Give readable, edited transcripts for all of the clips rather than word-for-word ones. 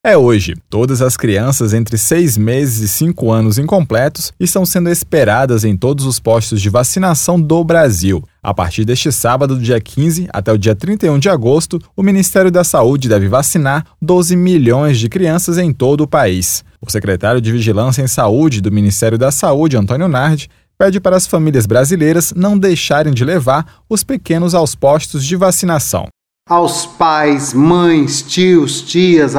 é hoje. Todas as crianças entre 6 meses e 5 anos incompletos estão sendo esperadas em todos os postos de vacinação do Brasil. A partir deste sábado, do dia 15 até o dia 31 de agosto, o Ministério da Saúde deve vacinar 12 milhões de crianças em todo o país. O secretário de Vigilância em Saúde do Ministério da Saúde, Antônio Nardi, pede para as famílias brasileiras não deixarem de levar os pequenos aos postos de vacinação. Aos pais, mães, tios, tias,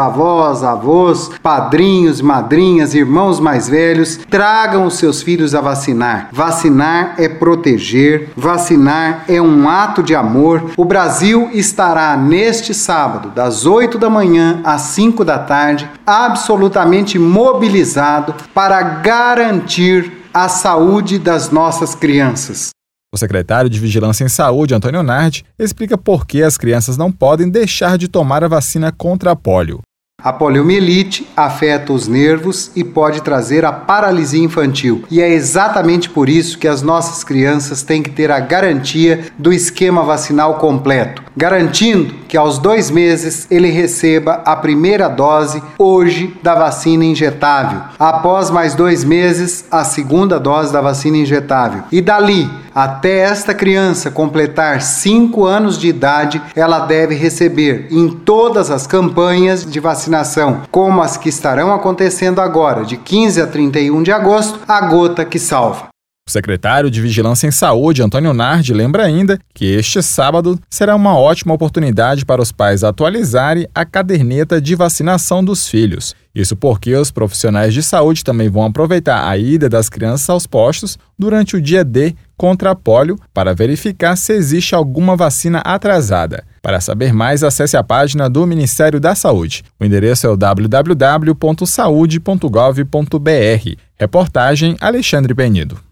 avós, padrinhos, madrinhas, irmãos mais velhos, tragam os seus filhos a vacinar. Vacinar é proteger, vacinar é um ato de amor. O Brasil estará neste sábado, das 8 da manhã às 5 da tarde, absolutamente mobilizado para garantir a saúde das nossas crianças. O secretário de Vigilância em Saúde, Antônio Nardi, explica por que as crianças não podem deixar de tomar a vacina contra a pólio. A poliomielite afeta os nervos e pode trazer a paralisia infantil. E é exatamente por isso que as nossas crianças têm que ter a garantia do esquema vacinal completo, garantindo que aos 2 meses ele receba a primeira dose hoje da vacina injetável. Após mais 2 meses, a segunda dose da vacina injetável. E dali, até esta criança completar 5 anos de idade, ela deve receber em todas as campanhas de vacinação, como as que estarão acontecendo agora, de 15 a 31 de agosto, a gota que salva. O secretário de Vigilância em Saúde, Antônio Nardi, lembra ainda que este sábado será uma ótima oportunidade para os pais atualizarem a caderneta de vacinação dos filhos. Isso porque os profissionais de saúde também vão aproveitar a ida das crianças aos postos durante o dia D contra a pólio para verificar se existe alguma vacina atrasada. Para saber mais, acesse a página do Ministério da Saúde. O endereço é o www.saude.gov.br. Reportagem Alexandre Penido.